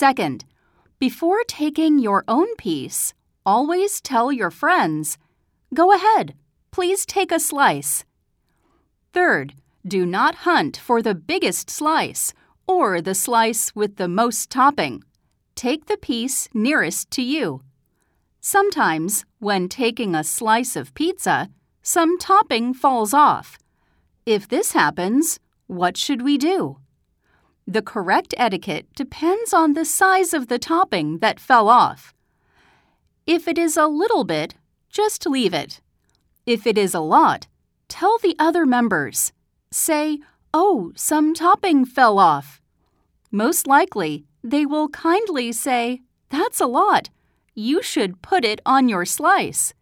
Second, before taking your own piece, always tell your friends, "Go ahead, please take a slice." Third, do not hunt for the biggest slice or the slice with the most topping. Take the piece nearest to you. Sometimes, when taking a slice of pizza, some topping falls off. If this happens, what should we do? The correct etiquette depends on the size of the topping that fell off. If it is a little bit, just leave it. If it is a lot, tell the other members. Say, "Oh, some topping fell off." Most likely, they will kindly say, "That's a lot. You should put it on your slice."